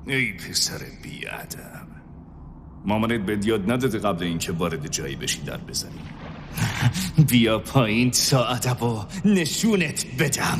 ای پسر بیادب، مامانت به یاد نداده قبل اینکه وارد جایی بشی در بزنی؟ بیا پایین تا ادب و نشونت بدم.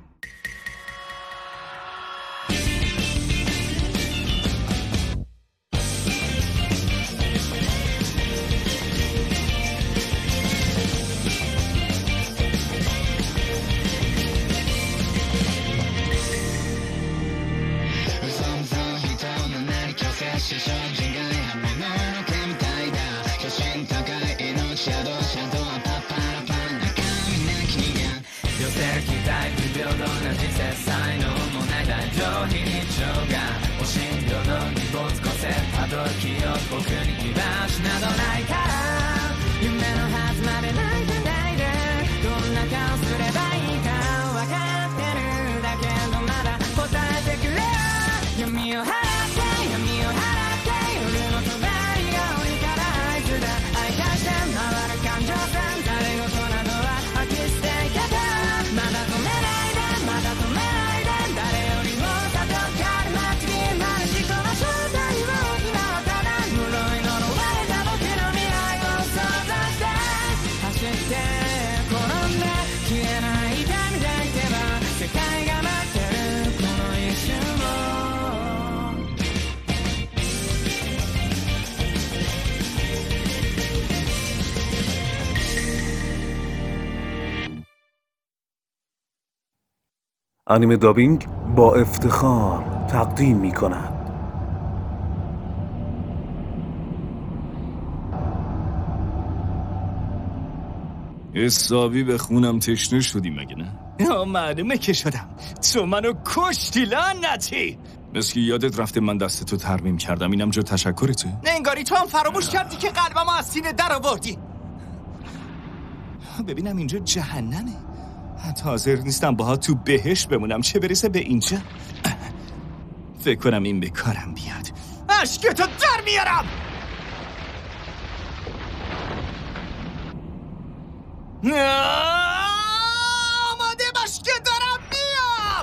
انیمه دابینگ با افتخار تقدیم می کند حسابی به خونم تشنه شدی مگه نه؟ معلومه که شدم. تو منو کشتی لعنتی. مثل که یادت رفته من دستتو ترمیم کردم. اینم جا تشکرته؟ نه انگاری تو هم فراموش کردی که قلبمو از سینه در آوردی. ببینم اینجا جهنمه. حتی حاضر نیستم باها تو بهشت بمونم، چه برسه به اینجا. فکر کنم این به کارم بیاد. اشکتو در میارم. آماده باش که دارم میام.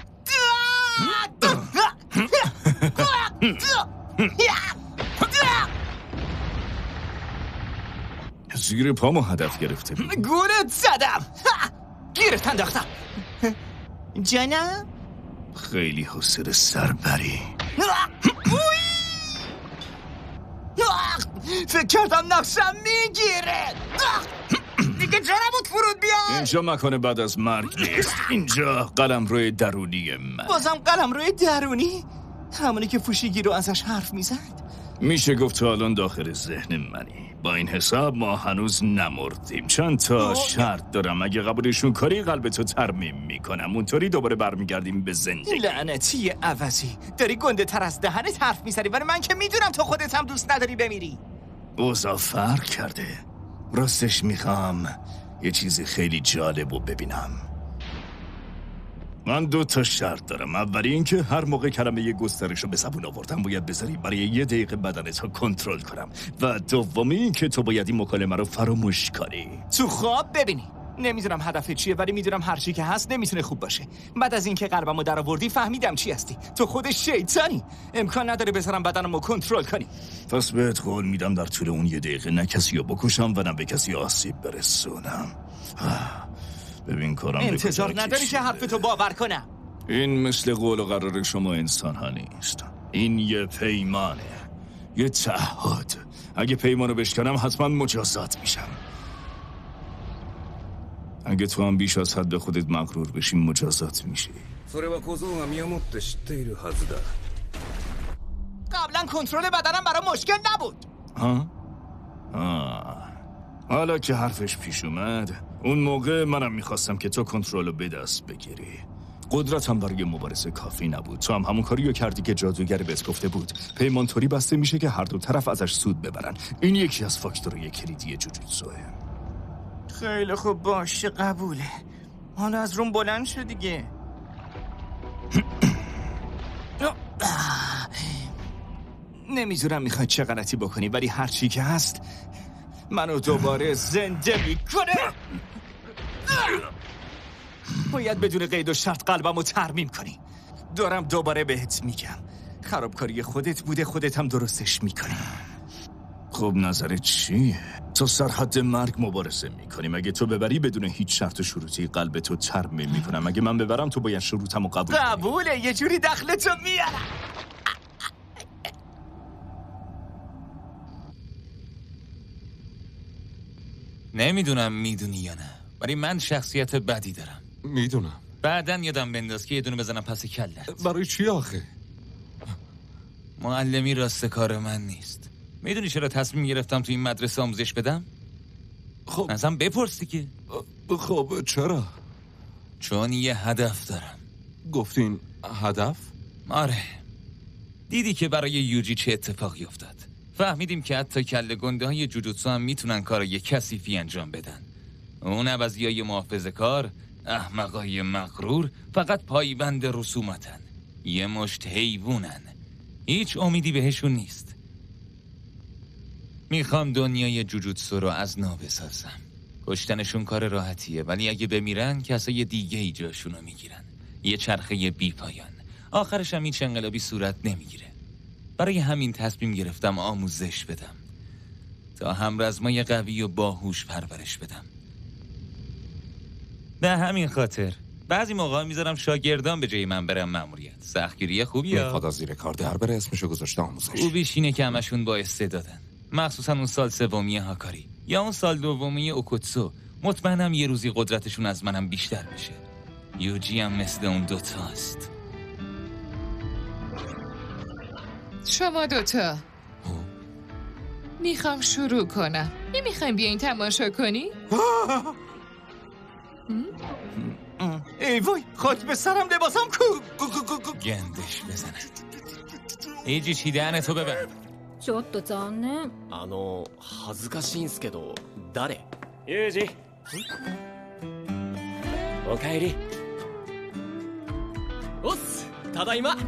زیر پامو هدف گرفته بود. گولت زدم. گیرت انداختم. جانم؟ خیلی حوصله سربری. فکر کردم نقشم میگیره. دیگه جرمت فرود بیا. اینجا مکان بعد از مرگ نیست. اینجا قلمرو درونی من. بازم قلمرو درونی؟ همونی که فوشیگی رو ازش حرف میزد؟ میشه گفت تو الان داخل ذهن منی. با این حساب ما هنوز نمردیم. چند تا شرط دارم. اگه قبولشون کاری قلبتو ترمیم میکنم. اونطوری دوباره برمیگردیم به زندگی. لعنتی عوضی، داری گنده تر از دهنت حرف میزنی، ولی من که میدونم تو خودت هم دوست نداری بمیری. اوضاع فرق کرده. راستش میخوام یه چیز خیلی جالبو ببینم. من 2 تا شرط دارم. اولی این که هر موقع کلمه گسترش رو به زبون آوردم باید بذاری برای 1 دقیقه بدنت رو کنترل کنم. و دومی این که تو باید این مکالمه رو فراموش کنی. تو خواب ببینی. نمیدونم هدفت چیه، ولی میدونم هر چی که هست نمیتونه خوب باشه. بعد از اینکه قلبمو در آوردی فهمیدم چی هستی. تو خود شیطانی. امکان نداره بذارم بدنمو کنترل کنی. پس بهت قول میدم در طول اون 1 دقیقه نه کسی رو بکشم و نه به کسی آسیب برسونم. ببین کارم انتظار نداری که حرفتو باور کنم. این مثل قول و قرار شما انسان ها نیست. این یه پیمانه، یه تعهد. اگه پیمانو بشکنم حتما مجازات میشم. اگه تو هم بیش از حد به خودت مغرور بشی مجازات میشی. قبلا کنترل بدنم برام مشکل نبود. حالا که حرفش پیش اومد، اون موقع منم میخواستم که تو کنترلو به دست بگیری. قدرتم برای مبارزه کافی نبود. تو هم همون کاریو کردی که جادوگر بهت گفته بود. پیمان طوری بسته میشه که هر دو طرف ازش سود ببرن. این یکی از فاکتورهای کلیدی جوجوتسوه. خیلی خوب باشه، قبوله. حالا از روم بلند شو دیگه. نمیدونم میخوای چه غلطی بکنی، ولی هر چی که هست منو دوباره زنده میکنه. باید بدون قید و شرط قلبمو ترمیم کنی. دارم دوباره بهت میگم خرابکاری خودت بوده، خودت هم درستش میکنی. خب نظرت چیه؟ تا سرحد مرگ مبارزه میکنیم. اگه تو ببری بدون هیچ شرط و شروطی قلب تو ترمیم میکنم. اگه من ببرم تو باید شروطمو قبول کنی. قبوله، یه جوری دخلتو میارم. نمیدونم میدونی یا نه، ولی من شخصیت بدی دارم. میدونم. بعدن یادم بنداز که یه دونه بزنم پس کلت. برای چی آخه؟ معلمی راست کار من نیست. میدونی چرا تصمیم گرفتم تو این مدرسه آموزش بدم؟ خب ازم بپرس دیگه. خب چرا؟ چون یه هدف دارم. گفتین هدف؟ آره. دیدی که برای یوجی چه اتفاقی افتاد. فهمیدیم که حتی کله گنده های جوجوتسو هم میتونن کار یه کثیفی انجام بدن. اون عوضیای محافظه کار، احمقای مغرور، فقط پایبند رسوماتن. یه مشت حیوونن. هیچ امیدی بهشون نیست. میخوام دنیای جوجوتسو رو از نو بسازم. کشتنشون کار راحتیه، ولی اگه بمیرن کسای دیگه ای جاشونو میگیرن. یه چرخه بی پایان. آخرش هم هیچ انقلابی صورت نمیگیره. برای همین تصمیم گرفتم آموزش بدم تا همرزمای قوی و باهوش پرورش بدم. به همین خاطر بعضی موقع میذارم شاگردان به جای من برم مأموریت. سختگیری خوبیه. میخواد از زیر کار در بره، اسمشو گذاشته آموزش. خوبیش اینه که همشون با استعدادن، مخصوصا اون سال سومی هاکاری یا اون سال دومی اوکوتسو. مطمئنم یه روزی قدرتشون از منم بیشتر بشه. یوجی هم مثل اون دوتاست. شما دوتا میخوام شروع کنم. نمیخوایم بیاین تماشا کنی؟ ای وای، خاک به سرم، لباسم کو. گندش بزنه. ایجی چی دهنتو ببند. ちょっと残念。 恥ずかしいんすけど、誰？ ユージ。おかえり。 おっす、ただいま。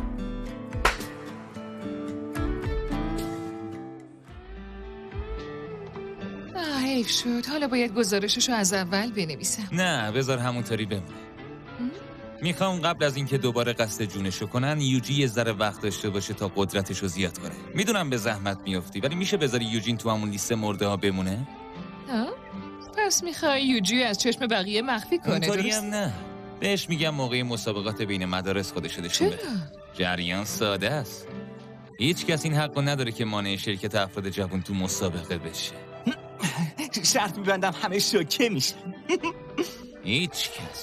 حیف شد. حالا باید گزارششو از اول بنویسم. نه، بذار همونطوری بمونه. میخوام قبل از اینکه دوباره قصد جونشو کنن یوجی یه ذره وقت داشته باشه تا قدرتشو زیاد کنه. میدونم به زحمت میافتی، ولی میشه بذاری یوجین تو همون لیست مرده ها بمونه؟ پس میخوای یوجی از چشم بقیه مخفی کنه؟ اونطوری درست؟ هم نه. بهش میگم موقع مسابقات بین مدارس خودشو نشون بده. جریان ساده است. هیچ کس این حقو نداره که مانع شرکت افراد جوان تو مسابقه بشه. شرط میبندم همه شوکه میشن. هیچ کس.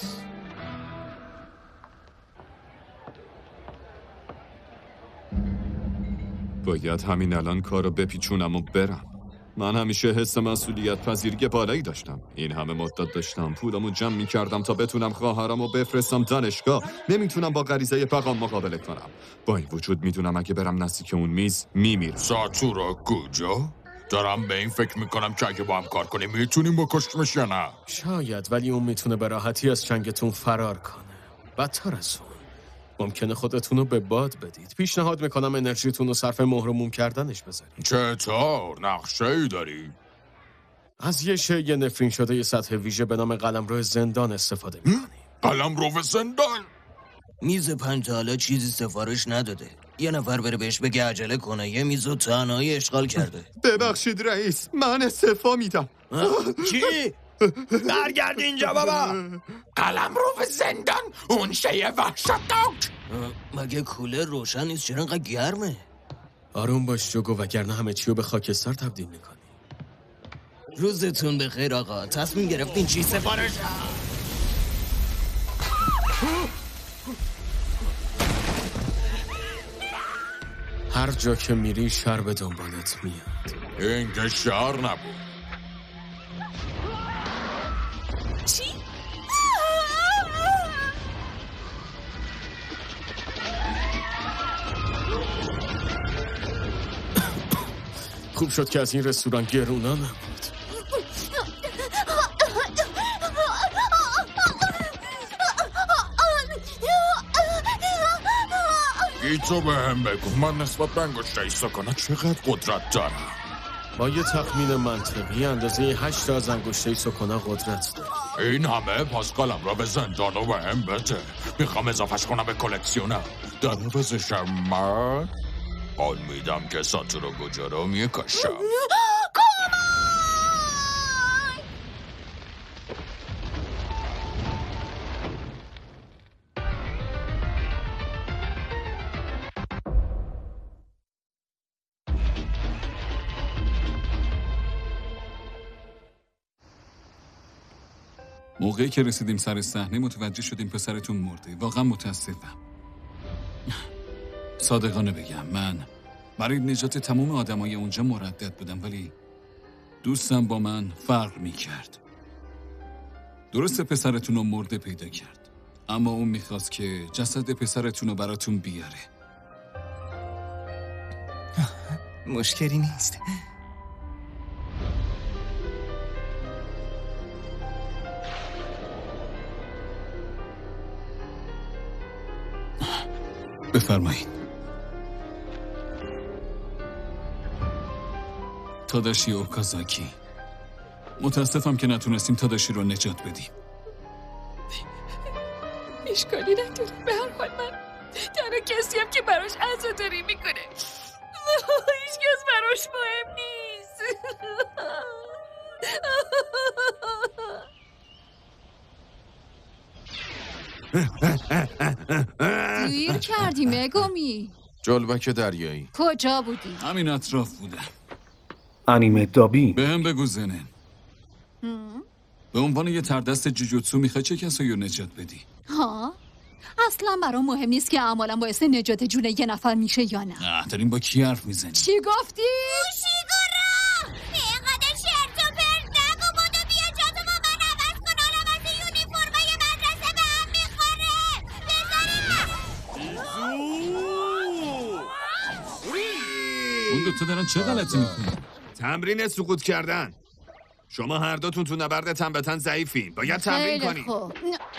باید همین الان کارو بپیچونم و برم. من همیشه حس مسئولیت پذیری بالایی داشتم. این همه مدت داشتم پولمو جمع میکردم تا بتونم خواهرمو بفرستم دانشگاه. نمیتونم با غریزه پغام مقابله کنم. با این وجود میدونم اگه برم نزدیک اون میز میمیرم. ساتورا کجا؟ دارم به این فکر میکنم که اگه با هم کار کنیم میتونیم بکشتمش یا نه. شاید، ولی اون میتونه به راحتی از چنگتون فرار کنه. بدتر از اون ممکنه خودتون رو به باد بدید. پیشنهاد میکنم انرژیتون رو صرف مهر و موم کردنش بذارید. چطور؟ نقشه‌ای داری؟ از یه شی نفرین شده یه سطح ویژه به نام قلمرو زندان استفاده میکنیم. قلمرو زندان؟ میز پنتالا چیزی سفارش نداده. یه نفر بره بهش بگه عجله کنه. یه میزو تنهایی اشغال کرده. ببخشید رئیس، من استعفا میدم. چی؟ برگرد اینجا بابا. قلمرو زندان؟ اون شیء وحشتناک. مگه کوله روشن نیست؟ چرا انقدر گرمه؟ آروم باش جوگو، وگرنه همه چیو به خاکستر تبدیل میکنی. روزتون بخیر آقا. تصمیم گرفتین چی سفارش؟ هر جا که میری شر به دنبالت میاد. این که شر نبود. چی؟ خوب شد که از این رستوران گرونا نبود. تو به هم بگو من نسبت به انگشتای ساکانا چقدر قدرت دارم. با یه تخمین منطقی اندازه 8 تا از انگشتای ساکانا قدرت داره. این همه؟ پس قلمرو به زندان رو به هم بده. میخوام اضافهش کنم به کلکسیونم. در عوضش من قول میدم که ساتورو گوجا رو میکشم. موقعی که رسیدیم سر صحنه متوجه شدیم پسرتون مرده. واقعا متاسفم. صادقانه بگم من برای نجات تمام آدمای اونجا مردد بودم، ولی دوستم با من فرق میکرد. درسته پسرتون رو مرده پیدا کرد، اما اون میخواست که جسد پسرتون رو براتون بیاره. مشکلی نیست. بفرمایید. تاداشی اوکازاکی، متاسفم که نتونستیم تاداشی رو نجات بدیم. اشکالی نداره. به هر حال من تنها کسی هم که براش عزاداری میکنه. هیچ کس براش مهم نیست. گیر کردی مگومی. جلبک دریایی. کجا بودی؟ همین اطراف بودم. انیمه دابینگ. به هم بگو زنن. به عنوان یه تردست جوجوتسو میخوای چه کسایی رو نجات بدی؟ ها؟ اصلا برام مهم نیست که عملا باعث نجات جون یه نفر میشه یا نه. داریم با کی حرف میزنی؟ چی گفتی؟ موشیگورا! اینقدر چرت و پرت نگو. بودو بیا جاتو با من عوض کن. حالا واسه یونیفرمای مدرسه به هم میخوره. اون دوتا دارن چه غلطی میکنن؟ تمرین سقوط کردن. شما هر دوتون تو نبرد تن به تن ضعیفین. باید تمرین کنی. خب.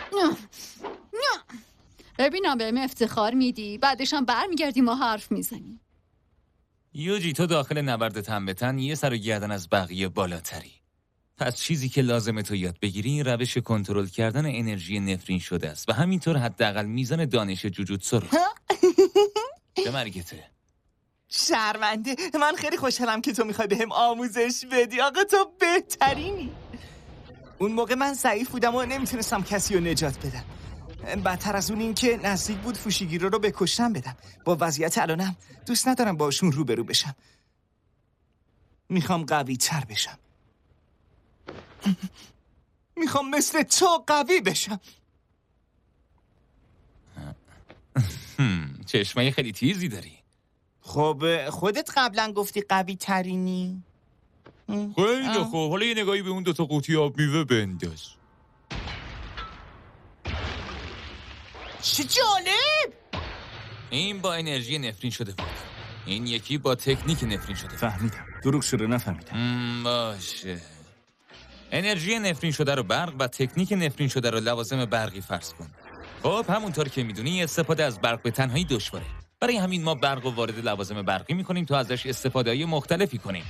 ببینم بهم افتخار میدی، بعدش هم برمیگردیم و حرف میزنیم. یوجی تو داخل نبرد تن به تن یه سر و گردن از بقیه بالاتری. پس چیزی که لازمه تو یاد بگیری این روش کنترل کردن انرژی نفرین شده است و همینطور حداقل میزان دانش جوجوتسو رو. چه مرگته؟ شرمنده. من خیلی خوشحالم که تو میخوای بهم آموزش بدی. آقا تو بهترینی. اون موقع من ضعیف بودم و نمیتونستم کسی رو نجات بدم. بدتر از اون این که نزدیک بود فوشیگیرو رو به کشتن بدم. با وضعیت الانم دوست ندارم باشون روبرو بشم. میخوام قوی تر بشم. میخوام مثل تو قوی بشم. چشمای خیلی تیزی داری. خب خودت قبلا گفتی قوی ترینی. خیلی خوب. حالا یه نگاهی به اون دوتا قوطی آب میوه بنداز. چه جالب! این با انرژی نفرین شده بود. این یکی با تکنیک نفرین شده بود. فهمیدم. دروغ شده نفهمیدم. باشه. انرژی نفرین شده رو برق و تکنیک نفرین شده رو لوازم برقی فرض کن. خب همونطور که میدونی استفاده از برق به تنهایی دشواره. برای همین ما برق رو وارد لوازم برقی میکنیم تا ازش استفاده‌های مختلفی کنیم.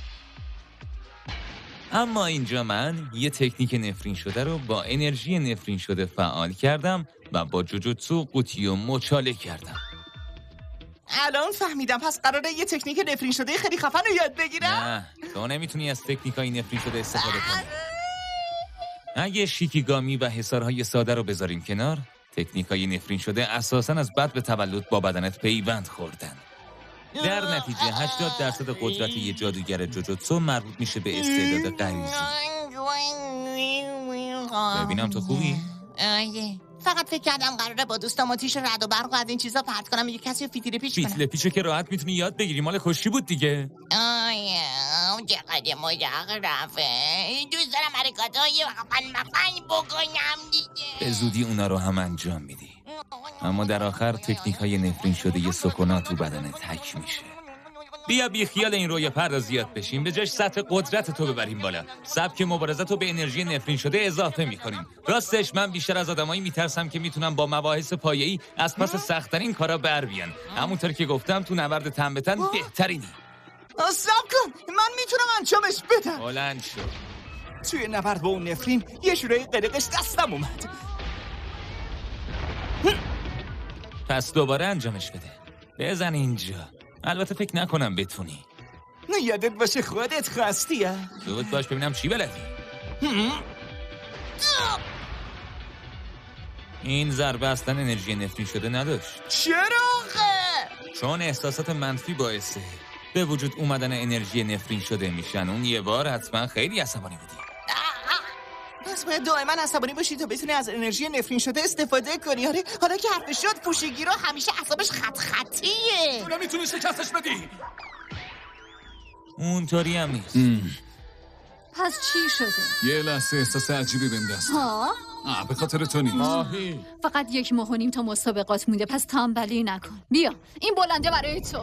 اما اینجا من یه تکنیک نفرین شده رو با انرژی نفرین شده فعال کردم و با جوجوتسو قوطی و مچاله کردم. الان فهمیدم. پس قراره یه تکنیک نفرین شده خیلی خفن رو یاد بگیرم؟ نه تو نمیتونی از تکنیکای نفرین شده استفاده کنی. اگه شیکیگامی و حصارهای ساده رو بذاریم کنار، تکنیکای نفرین شده اساساً از بد به تولد با بدنت پیوند خوردن. در نتیجه 80% قدرت یه جادوگر جوجوتسو مربوط میشه به استعداد غریزی. ببینم تو خوبی؟ فقط فکر کردم قراره با دوستام آتیش رعد و برق و از این چیزا پرت کنم. یه کسی رو فیتیل پیچ کنم. فیتیل پیچو که راحت میتونی یاد بگیری. مال کشتی بود دیگه. چقدر مزخرفه. دوست دارم حرکاتای مقن بکنم دیگه. به زودی اونا رو هم انجام میدی. اما در آخر تکنیک‌های نفرین شده یه سکونات تو بدنت حک میشه. بیا بی خیال این روی پرد زیاد بشیم، به جاش سطح قدرت تو ببریم بالا. سبک مبارزت رو به انرژی نفرین شده اضافه میکنیم. راستش من بیشتر از آدمایی میترسم که میتونم با مباحث پایه‌ای از پس سخت‌ترین کارا بر بیان. همونطور که گفتم تو نبرد تن به تن بهترینی. صبر کن، من میتونم انجامش بدم. بلند شو. توی نبرد با اون نفرین یه جورایی قلقش دستم اومد. پس دوباره انجامش بده. بزن اینجا. البته فکر نکنم بتونی. یادت باشه خودت خواستی. زود باش ببینم چی بلدی. این ضربه اصلا انرژی نفرین شده نداشت. چرا آخه؟ چون احساسات منفی باعثه به وجود اومدن انرژی نفرین شده میشن. اون یه بار حتما خیلی عصبانی بودی. پس باید دائما عصبانی باشی تا بتونی از انرژی نفرین شده استفاده کنی. آره حالا که حرف شد پوشگیرو همیشه اعصابش خطیه. تو نمیتونی شکستش بدی. اونطوری هم نیست. پس چی شده؟ یه لحظه احساس عجیبی بهم دست. ها؟ به خاطر تو نیست. ماهی فقط 1 ماه و نیم تا مسابقات مونده، پس تنبلی نکن. بیا این بلنده برای تو.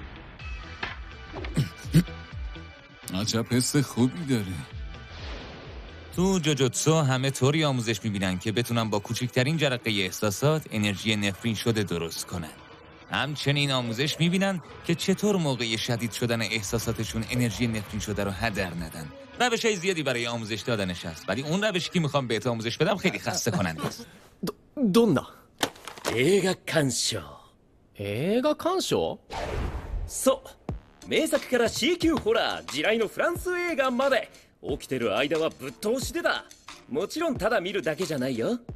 عجب حس خوبی داره. تو جوجوتسو همه طوری آموزش میبینن که بتونن با کوچکترین جرقه احساسات انرژی نفرین شده درست کنن. همچنین آموزش میبینن که چطور موقع شدید شدن احساساتشون انرژی نفرین شده رو هدر ندن. روش‌های زیادی برای آموزش دادنش هست، ولی اون روشی که میخوام بهت آموزش بدم خیلی خسته کننده است. どんな映画鑑賞。 映画鑑賞？ そう名作から C 級ホラー地雷のフランス映画まで起きてる間はぶっ通しでだ。もちろんただ見るだけじゃないよ。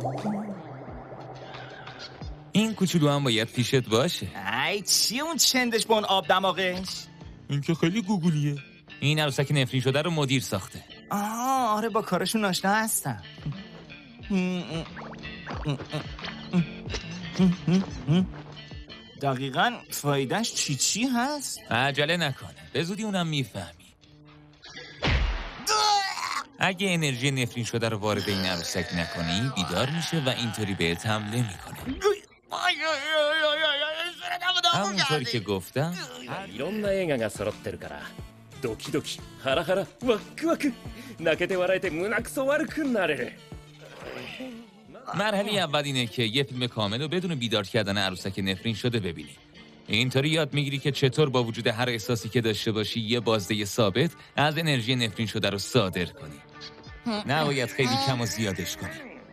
این کوچولو هم باید پیشت باشه. ای چی اون چندش با اون آب دماغش؟ این که خیلی گوگولیه. این عروسک نفرین شده رو مدیر ساخته. آره با کارشون آشنا هستم. دقیقاً فایدهش چی هست؟ عجله نکنه، به زودی اونم میفهمی. اگه انرژی نفرین شده رو وارد این عروسک نکنی بیدار میشه و اینطوری بهت حمله میکنه. همونطوری که گفتم いろんな映画が揃ってるからドキドキハラハラワックワク泣けて笑えて胸くそ悪くなれる。 مرحله اول اینه که یه فیلم کامل رو بدون بیدار کردن عروسک نفرین شده ببینی. اینطوری یاد میگیری که چطور با وجود هر احساسی که داشته باشی یه بازده ثابت از انرژی نفرین شده رو صادر کنی. نباید خیلی کم و زیادش کنی.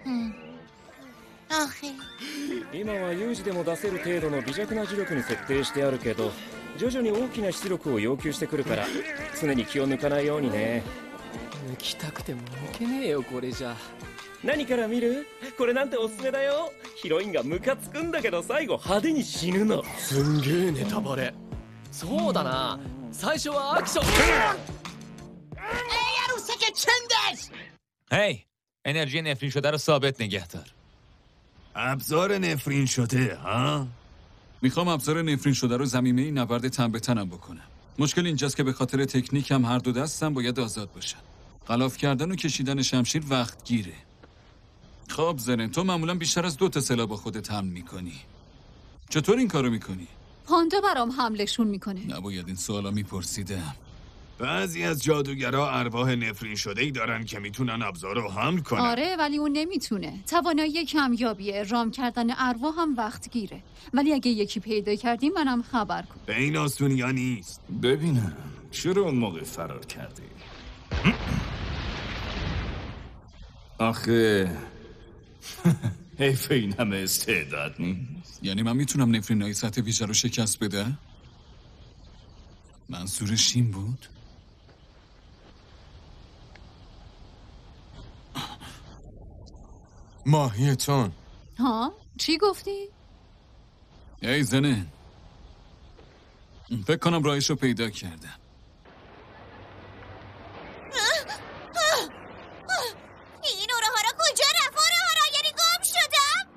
今は有事でも出せる程度の微弱な磁力に設定してあるけど徐々に大きな出力を要求してくるから常に気を抜かないようにね。 抜きたくても抜けねえよこれじゃ。 何から見る？これなんておすすめだよ。ヒロインがムカつくんだけど最後派手に死ぬの。 すんげえネタバレ。そうだな。最初はアクション。 عروسک چندش! هی انرژی نفرین شده رو ثابت نگه دار. ابزار نفرین شده ها؟ میخوام ابزار نفرین شده رو زمینه نبرد تن به تنم بکنم. مشکل اینجاست که به خاطر تکنیکم هر دو دستم باید آزاد باشن. غلاف کردن و کشیدن شمشیر وقت گیره. خب زرن تو معمولا بیشتر از 2 تا سلاح با خودت حمل میکنی. چطور این کارو میکنی؟ پاندا برام حملشون میکنه. نباید این سوالا میپرسیدم. بعضی از جادوگرها ارواح نفرین شده‌ای دارن که میتونن ابزار رو حمل کنن. آره ولی اون نمیتونه. توانایی کمیابیه. رام کردن ارواح هم وقت گیره. ولی اگه یکی پیدا کردی منم خبر کن. به این آسونیا نیست. ببینم چرا اون موقع فرار کردی؟ آخه حیف این همه استعداد نیست. یعنی من میتونم نفرینای سطح ویژه رو شکست بده؟ منظورش این بود؟ ماهیتون ها؟ چی گفتی؟ ای زنه فکر کنم راهش رو پیدا کردم. این اوراها را کجا رفت؟ اوراها را یعنی گم شدم؟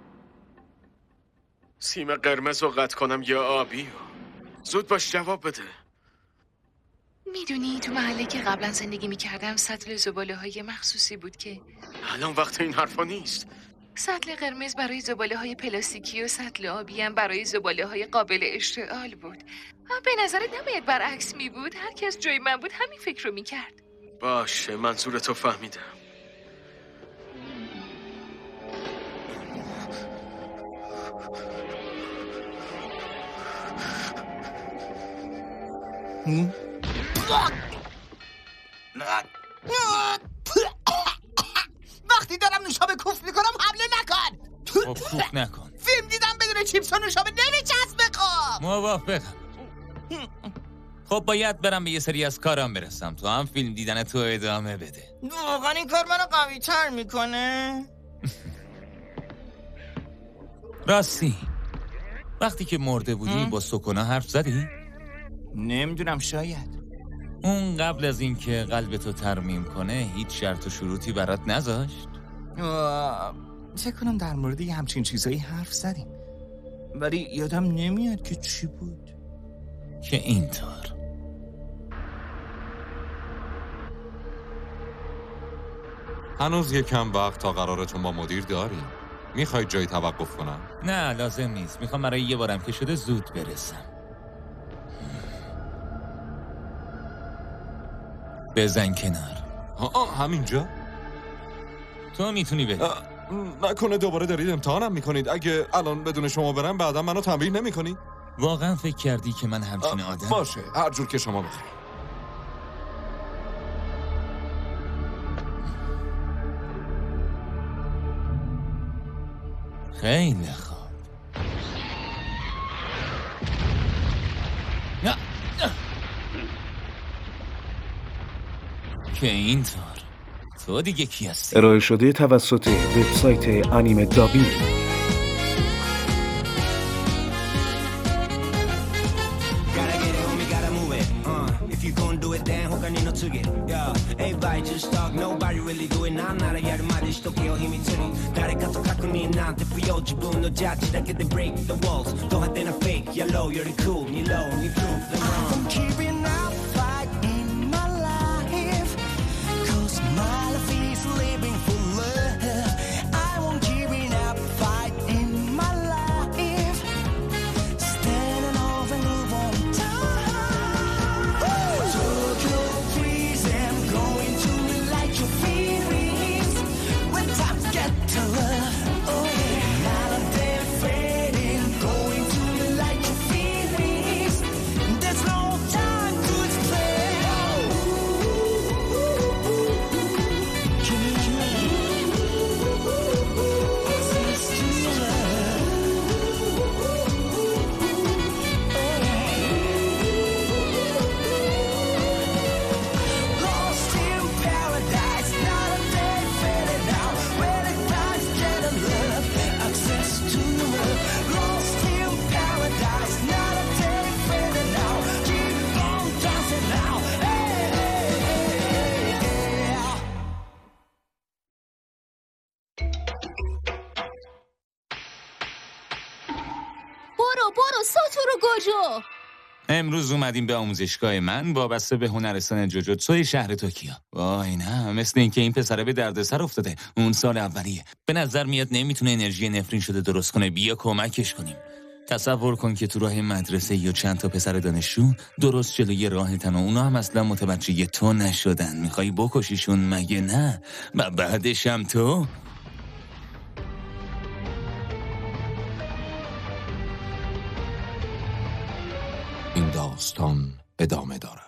سیم قرمز رو قطع کنم یا آبی؟ زود باش جواب بده. میدونی تو محله که قبلا زندگی میکردم سطل زباله های مخصوصی بود که الان وقت این حرفا نیست. سطل قرمز برای زباله های پلاستیکی و سطل آبی هم برای زباله های قابل اشتعال بود. به نظرت نباید برعکس می بود؟ هر کس جای من بود همین فکر رو میکرد. باشه منظورتو فهمیدم. وقتی دارم نوشابه کوف میکنم حمله نکن. خب کوف نکن. فیلم دیدم بدون چیپس و نوشابه نمیچسبه. خب موافقم. خب باید برم به یه سری از کارام برسم، تو هم فیلم دیدن تو ادامه بده. واقعا این کار منو قوی تر میکنه؟ راستی وقتی که مرده بودی با سکونا حرف زدی؟ نمیدونم، شاید. اون قبل از این که قلبتو ترمیم کنه هیچ شرط و شروطی برات نذاشت؟ فکر کنم در مورد یه همچین چیزایی حرف زدیم، ولی یادم نمیاد که چی بود. که اینطور. هنوز یکم وقت تا قرارتون با مدیر داریم. میخوای جایی توقف کنم؟ نه لازم نیست، میخوام برای یه بارم که شده زود برسم. بزن کنار. همینجا؟ تو میتونی بری. نکنه دوباره دارید امتحانم میکنید؟ اگه الان بدون شما برم بعدا منو تنبیه نمیکنی؟ واقعا فکر کردی که من همچین آدم؟ باشه، هر جور که شما بخوای. خیلی خوب. که اینطور. تو دیگه کی هستی؟ ارائه شده توسط وبسایت انیمه دابینگ. برو ساتورو گوجو. امروز اومدیم به آموزشگاه من وابسته به هنرستان جوجوتسوی شهر توکیو. وای نه، مثل اینکه این پسره به دردسر افتاده. اون سال اولیه. به نظر میاد نمیتونه انرژی نفرین شده درست کنه. بیا کمکش کنیم. تصور کن که تو راه مدرسه یا چند تا پسر دانشجو درست جلوی راهتن و اونا هم اصلا متوجه تو نشدن. میخوای بکشیشون مگه نه؟ و بعدش هم تو؟ این داستان ادامه دارد.